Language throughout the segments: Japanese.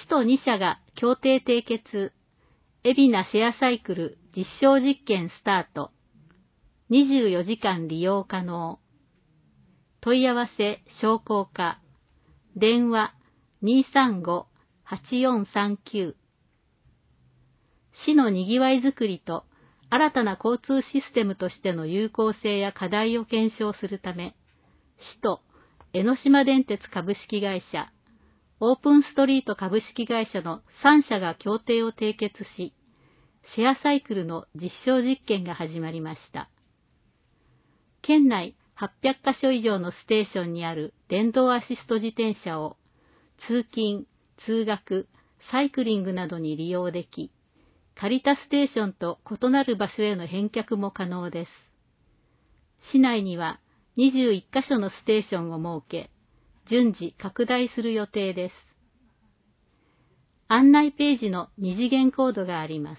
都2社が協定締結。海老名シェアサイクル実証実験スタート。24時間利用可能。問い合わせ商工課。電話235-8439。市のにぎわいづくりと新たな交通システムとしての有効性や課題を検証するため、市と江ノ島電鉄株式会社、オープンストリート株式会社の3社が協定を締結し、シェアサイクルの実証実験が始まりました。県内800カ所以上のステーションにある電動アシスト自転車を通勤、通学、サイクリングなどに利用でき、借りたステーションと異なる場所への返却も可能です。市内には21カ所のステーションを設け、順次拡大する予定です。案内ページの二次元コードがあります。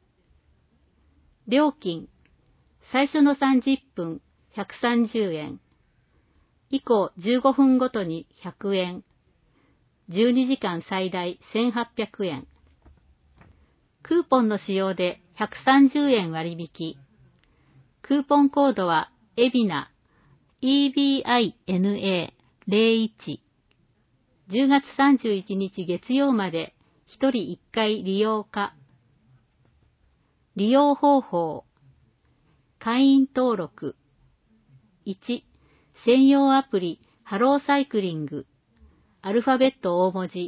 料金、最初の30分130円、以降15分ごとに100円、12時間最大1800円。クーポンの使用で130円割引。クーポンコードは海老名 EBINA01。10月31日月曜まで1人1回利用可。利用方法。会員登録。1、専用アプリハローサイクリング。アルファベット大文字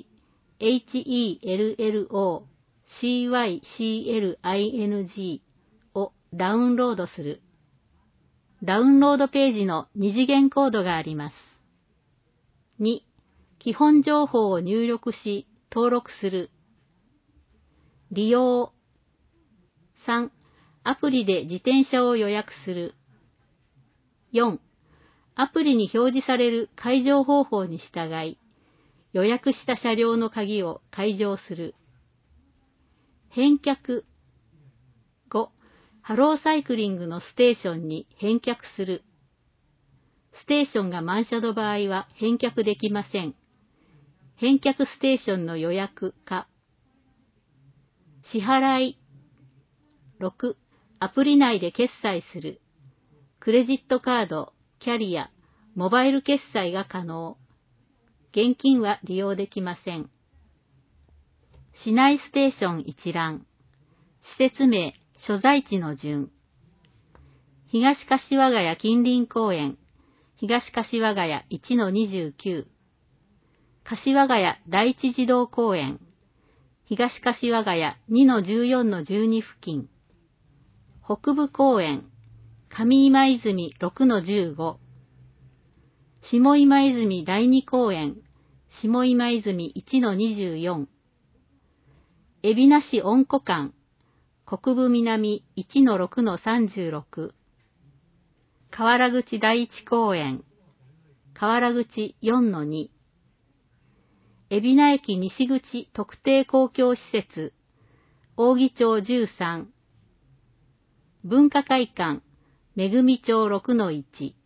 HELLOCYCLING をダウンロードする。ダウンロードページの二次元コードがあります。2、基本情報を入力し登録する。利用。3、アプリで自転車を予約する。4、アプリに表示される解錠方法に従い、予約した車両の鍵を解錠する。返却。5、ハローサイクリングのステーションに返却する。ステーションが満車の場合は返却できません。返却ステーションの予約か。支払い。6、アプリ内で決済する。クレジットカード、キャリア、モバイル決済が可能。現金は利用できません。市内ステーション一覧。施設名、所在地の順。東柏ヶ谷近隣公園、東柏ヶ谷 1-29。柏ヶ谷第一児童公園、東柏ヶ谷 2-14-12 付近。北部公園、上今泉 6-15。下今泉第二公園、下今泉 1-24。海老名市温湖館、国分南 1-6-36。河原口第一公園、河原口 4-2。海老名駅西口特定公共施設、扇町13。文化会館、めぐみ町 6-1。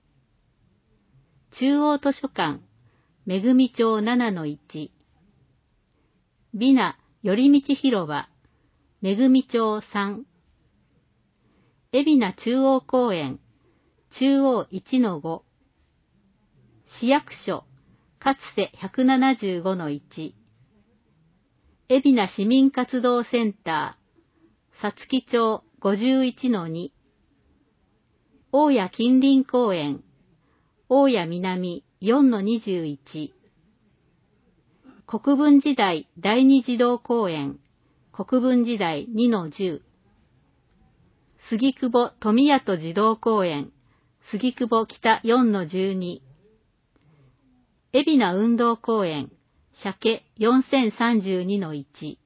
中央図書館、めぐみ町 7-1。美名寄り道広場、めぐみ町3。海老名中央公園、中央 1-5。市役所、かつて 175-1。海老名市民活動センター、さつき町 51-2。大谷近隣公園、大谷南 4-21。国分寺台第二児童公園、国分寺台 2-10。杉久保富谷児童公園、杉久保北 4-12。海老名運動公園、鮭 4032-1。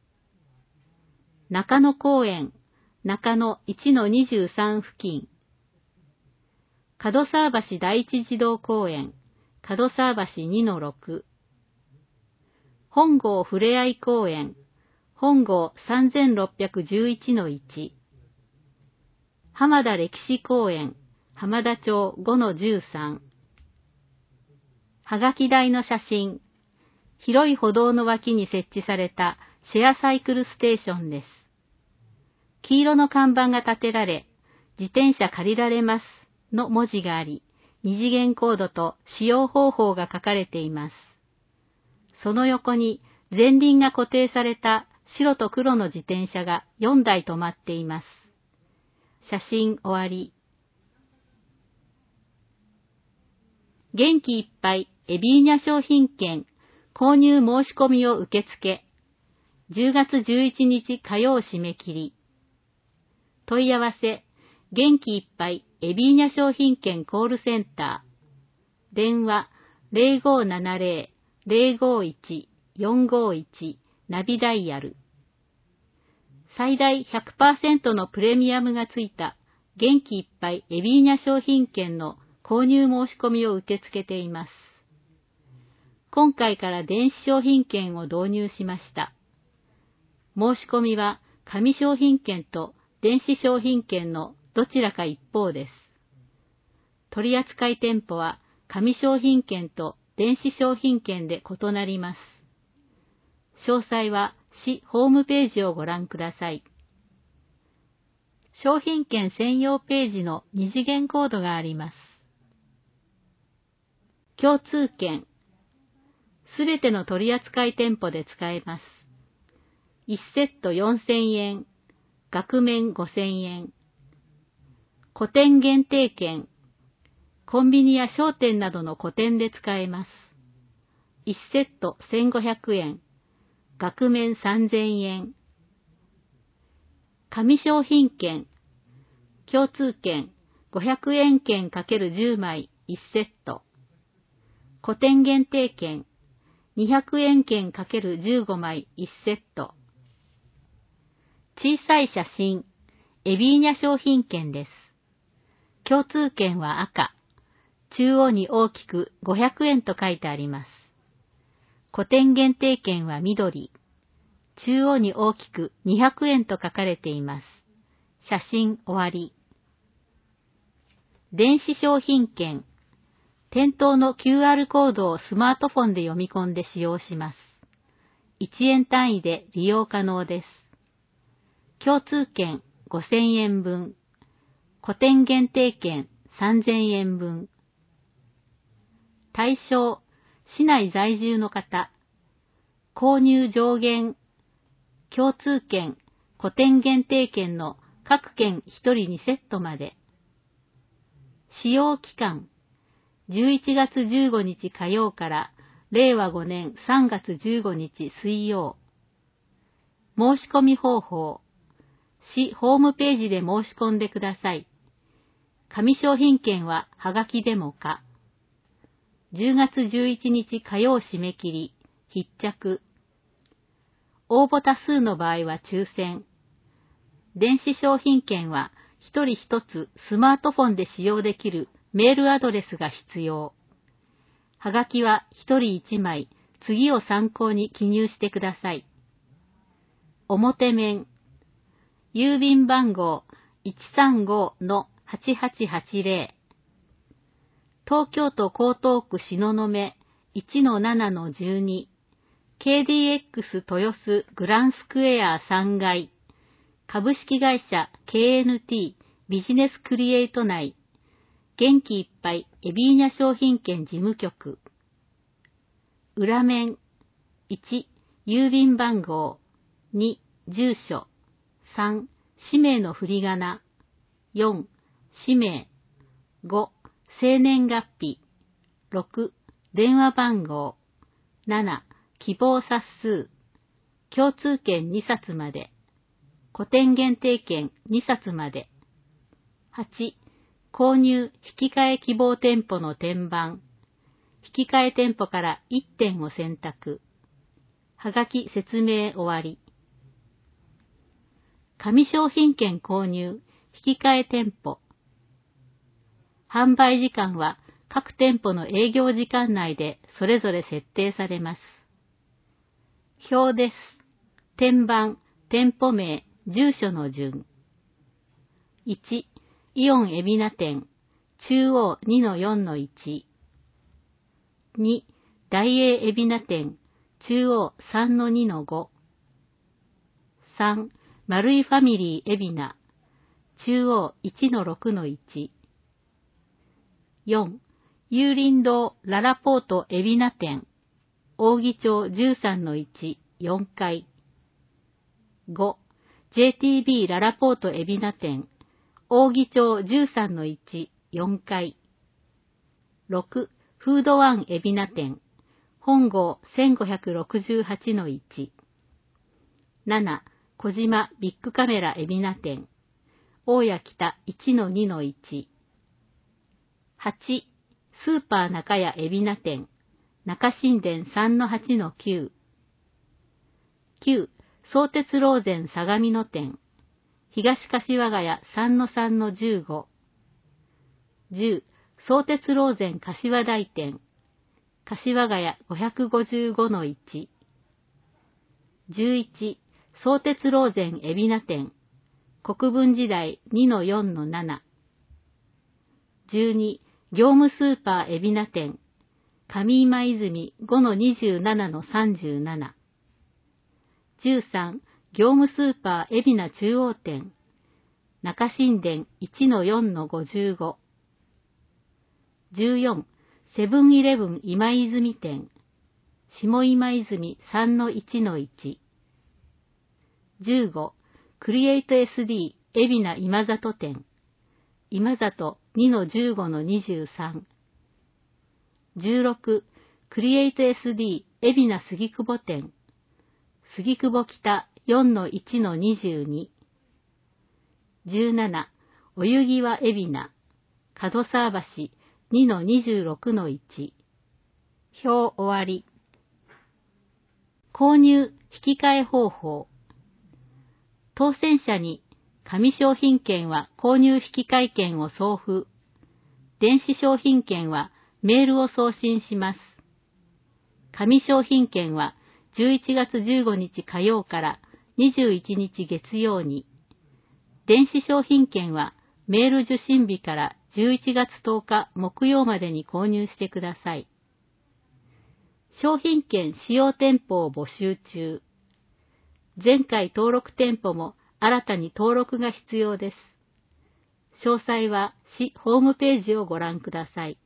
中野公園、中野 1-23 付近。門沢橋第一児童公園、門沢橋 2-6。本郷ふれあい公園、本郷 3611-1。浜田歴史公園、浜田町 5-13。はがき台の写真、 広い歩道の脇に設置されたシェアサイクルステーションです。黄色の看板が立てられ、自転車借りられますの文字があり、二次元コードと使用方法が書かれています。その横に前輪が固定された白と黒の自転車が4台止まっています。写真終わり。元気いっぱいエビーニャ商品券購入申し込みを受付。10月11日火曜締め切り。問い合わせ、元気いっぱいエビーニャ商品券コールセンター。電話、0570-051-451ナビダイヤル。最大 100% のプレミアムがついた元気いっぱいエビーニャ商品券の購入申し込みを受け付けています。今回から電子商品券を導入しました。申し込みは紙商品券と電子商品券のどちらか一方です。取扱店舗は紙商品券と電子商品券で異なります。詳細は市ホームページをご覧ください。商品券専用ページの二次元コードがあります。共通券。すべての取扱店舗で使えます。1セット4000円、額面5000円。個店限定券。コンビニや商店などの個店で使えます。1セット1500円、額面3000円。紙商品券。共通券500円券 ×10 枚1セット。個店限定券200円券 ×15 枚1セット。小さい写真、エビーニャ商品券です。共通券は赤。中央に大きく500円と書いてあります。個店限定券は緑。中央に大きく200円と書かれています。写真終わり。電子商品券。店頭の QR コードをスマートフォンで読み込んで使用します。1円単位で利用可能です。共通券5000円分。個店限定券3000円分。対象、市内在住の方。購入上限。共通券、個店限定券の各券1人2セットまで。使用期間。11月15日火曜から令和5年3月15日水曜。申し込み方法。市ホームページで申し込んでください。紙商品券ははがきでもか。10月11日火曜締め切り、必着。応募多数の場合は抽選。電子商品券は一人一つスマートフォンで使用できるメールアドレスが必要。はがきは一人一枚、次を参考に記入してください。表面。郵便番号 135-8880。東京都江東区東雲 1-7-12。KDX 豊洲グランスクエア3階。株式会社 KNT ビジネスクリエイト内。元気いっぱいエビーニャ商品券事務局。裏面。1、郵便番号。2、住所。3、氏名の振り仮名。4、氏名。5、生年月日。6、電話番号。7、希望冊数。共通券2冊まで。個店限定券2冊まで。8、購入引換希望店舗の転番。引換店舗から1点を選択。はがき説明終わり。紙商品券購入引換店舗。販売時間は各店舗の営業時間内でそれぞれ設定されます。表です。転番、店舗名、住所の順。1、イオン海老名店、中央 2-4-1。2、大英海老名店、 中央 3-2-5。3、丸いファミリー海老名、中央 1-6-1。4、有林堂ララポート海老名店、扇町 13-1、4階。5、JTB ララポート海老名店、扇町 13-1、4階。6、フードワン海老名店、本郷 1568-1。7、小島ビッグカメラ海老名店、大谷北 1-2-1。8、スーパー中屋海老名店、中新田 3-8-9。9、相鉄ローゼン相模野店、東柏ヶ谷 3-3-15。10、相鉄ローゼン柏台店、柏ヶ谷 555-1。11、相鉄ローゼン海老名店、国分時代 2-4-7。12、業務スーパー海老名店、上今泉 5-27-37。13、業務スーパー海老名中央店、中新田 1-4-55。14、セブンイレブン今泉店、下今泉 3-1-1。15、クリエイト SD 海老名今里店、今里 2-15-23。16、クリエイト SD 海老名杉久保店、杉久保北 4-1-22。17、お湯際海老名、角沢橋 2-26-1。表終わり。購入引き換え方法。当選者に紙商品券は購入引換券を送付。電子商品券はメールを送信します。紙商品券は11月15日火曜から21日月曜に。電子商品券はメール受信日から11月10日木曜までに購入してください。商品券使用店舗を募集中。前回登録店舗も新たに登録が必要です。詳細は市ホームページをご覧ください。